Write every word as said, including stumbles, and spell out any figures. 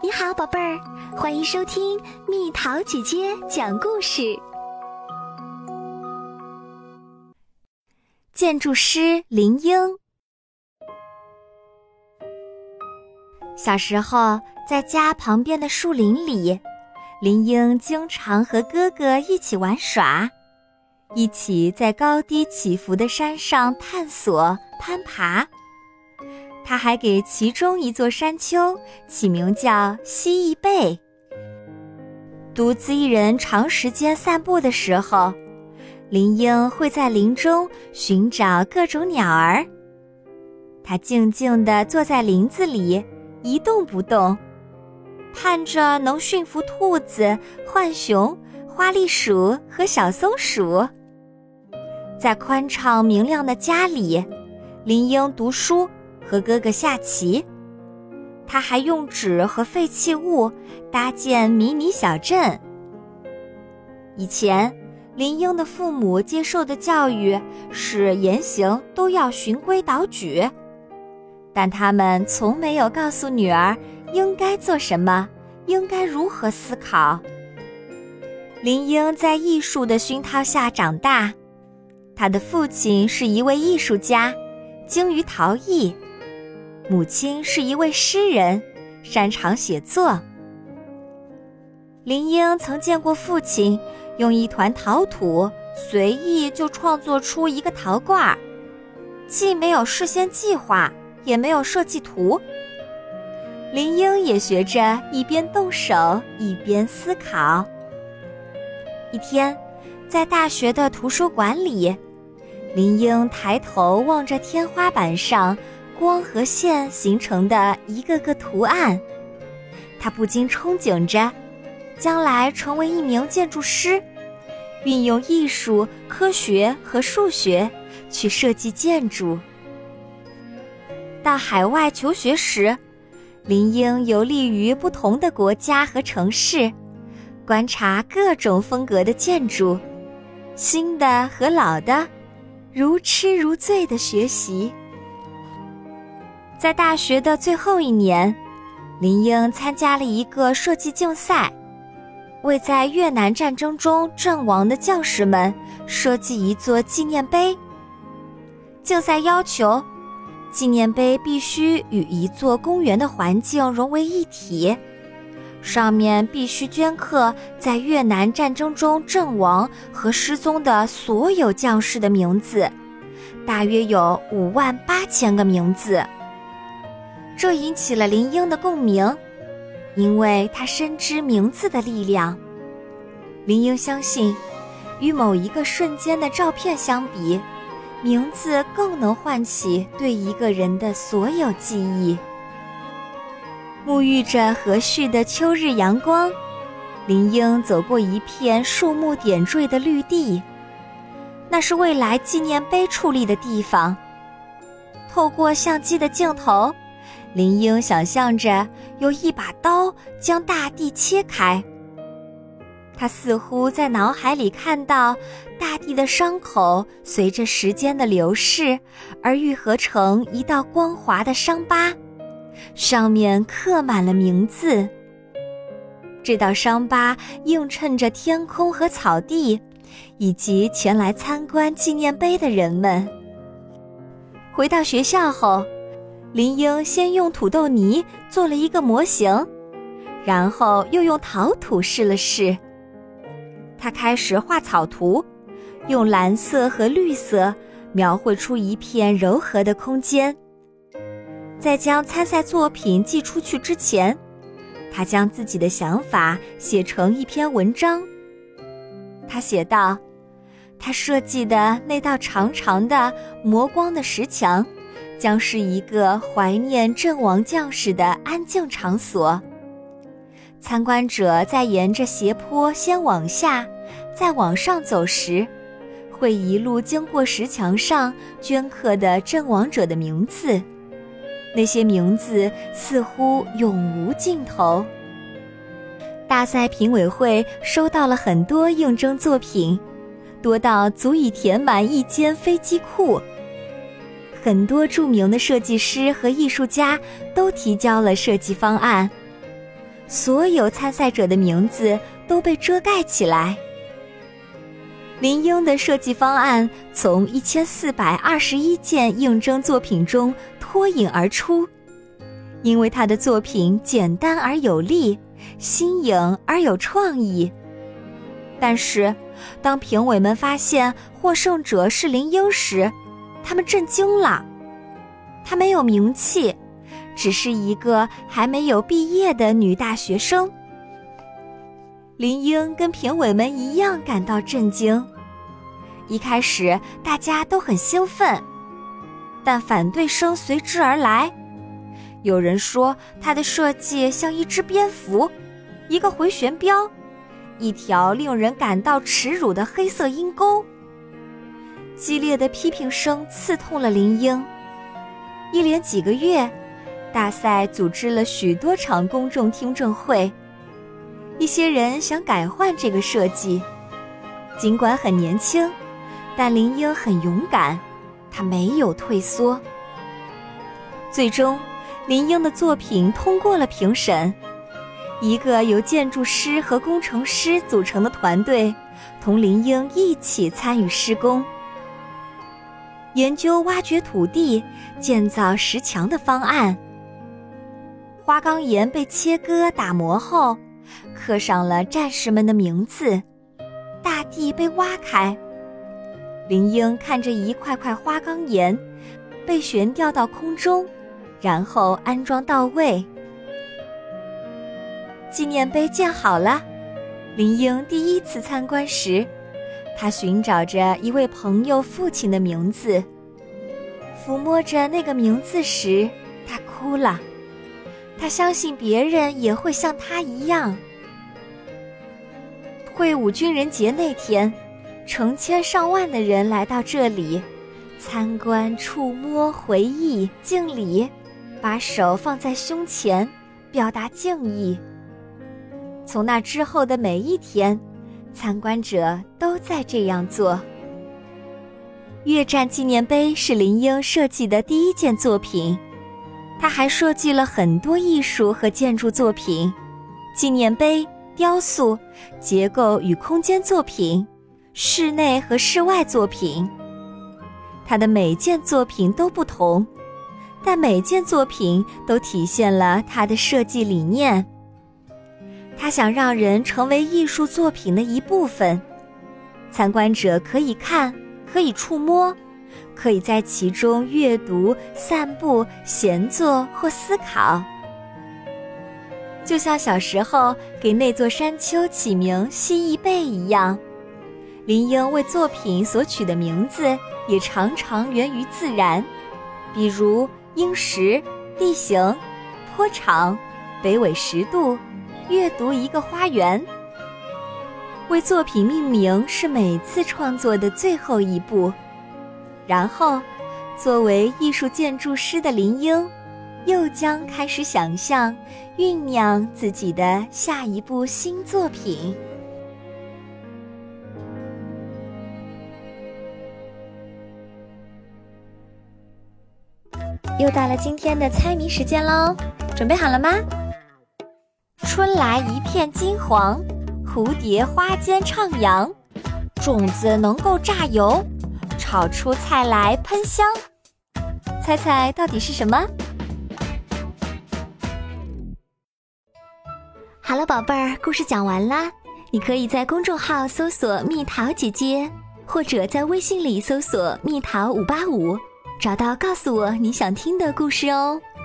你好，宝贝儿，欢迎收听蜜桃姐姐讲故事。建筑师林英。小时候，在家旁边的树林里，林英经常和哥哥一起玩耍，一起在高低起伏的山上探索、攀爬。他还给其中一座山丘起名叫蜥蜴背。独自一人长时间散步的时候，林英会在林中寻找各种鸟儿。他静静地坐在林子里，一动不动，盼着能驯服兔子、浣熊、花栗鼠和小松鼠。在宽敞明亮的家里，林英读书，和哥哥下棋。他还用纸和废弃物搭建迷你小镇。以前，林英的父母接受的教育是言行都要循规蹈矩，但他们从没有告诉女儿应该做什么，应该如何思考。林英在艺术的熏陶下长大，他的父亲是一位艺术家，精于陶艺。母亲是一位诗人，擅长写作。林英曾见过父亲用一团陶土随意就创作出一个陶罐，既没有事先计划，也没有设计图。林英也学着一边动手一边思考。一天，在大学的图书馆里，林英抬头望着天花板上光和线形成的一个个图案，他不禁憧憬着将来成为一名建筑师，运用艺术、科学和数学去设计建筑。到海外求学时，林英游历于不同的国家和城市，观察各种风格的建筑，新的和老的，如痴如醉地学习。在大学的最后一年，林英参加了一个设计竞赛，为在越南战争中阵亡的将士们设计一座纪念碑。竞赛要求，纪念碑必须与一座公园的环境融为一体，上面必须镌刻在越南战争中阵亡和失踪的所有将士的名字，大约有五万八千个名字。这引起了林英的共鸣，因为他深知名字的力量。林英相信，与某一个瞬间的照片相比，名字更能唤起对一个人的所有记忆。沐浴着和煦的秋日阳光，林英走过一片树木点缀的绿地，那是未来纪念碑矗立的地方。透过相机的镜头，林英想象着有一把刀将大地切开，他似乎在脑海里看到大地的伤口随着时间的流逝而愈合成一道光滑的伤疤，上面刻满了名字。这道伤疤映衬着天空和草地，以及前来参观纪念碑的人们。回到学校后，林英先用土豆泥做了一个模型，然后又用陶土试了试。他开始画草图，用蓝色和绿色描绘出一片柔和的空间。在将参赛作品寄出去之前，他将自己的想法写成一篇文章。他写道，他设计的那道长长的磨光的石墙将是一个怀念阵亡将士的安静场所。参观者在沿着斜坡先往下，再往上走时，会一路经过石墙上镌刻的阵亡者的名字，那些名字似乎永无尽头。大赛评委会收到了很多应征作品，多到足以填满一间飞机库。很多著名的设计师和艺术家都提交了设计方案。 所有参赛者的名字都被遮盖起来。林英的设计方案从一千四百二十一件应征作品中脱颖而出，因为他的作品简单而有力，新颖而有创意。但是，当评委们发现获胜者是林英时，他们震惊了。她没有名气，只是一个还没有毕业的女大学生。林英跟评委们一样感到震惊。一开始大家都很兴奋，但反对声随之而来。有人说她的设计像一只蝙蝠，一个回旋镖，一条令人感到耻辱的黑色阴沟。激烈的批评声刺痛了林英。一连几个月，大赛组织了许多场公众听证会，一些人想改换这个设计。尽管很年轻，但林英很勇敢，她没有退缩。最终，林英的作品通过了评审。一个由建筑师和工程师组成的团队，同林英一起参与施工，研究挖掘土地、建造石墙的方案。花岗岩被切割打磨后，刻上了战士们的名字。大地被挖开，林英看着一块块花岗岩被悬吊到空中，然后安装到位。纪念碑建好了，林英第一次参观时，她寻找着一位朋友父亲的名字。抚摸着那个名字时，她哭了。她相信别人也会像她一样。退伍军人节那天，成千上万的人来到这里，参观、触摸、回忆、敬礼，把手放在胸前，表达敬意。从那之后的每一天，参观者都在这样做。越战纪念碑是林英设计的第一件作品，他还设计了很多艺术和建筑作品，纪念碑、雕塑、结构与空间作品、室内和室外作品。他的每件作品都不同，但每件作品都体现了他的设计理念。他想让人成为艺术作品的一部分，参观者可以看，可以触摸，可以在其中阅读、散步、闲坐或思考。就像小时候给那座山丘起名蜥蜴背一样，林英为作品所取的名字也常常源于自然，比如鹰石、地形、坡场、北纬十度、阅读一个花园。为作品命名是每次创作的最后一步，然后作为艺术建筑师的林英又将开始想象、酝酿自己的下一部新作品。又到了今天的猜谜时间喽，准备好了吗？春来一片金黄，蝴蝶花间徜徉，种子能够榨油，炒出菜来喷香。猜猜到底是什么？好了，宝贝儿，故事讲完啦。你可以在公众号搜索蜜桃姐姐，或者在微信里搜索蜜桃五八五，找到告诉我你想听的故事哦。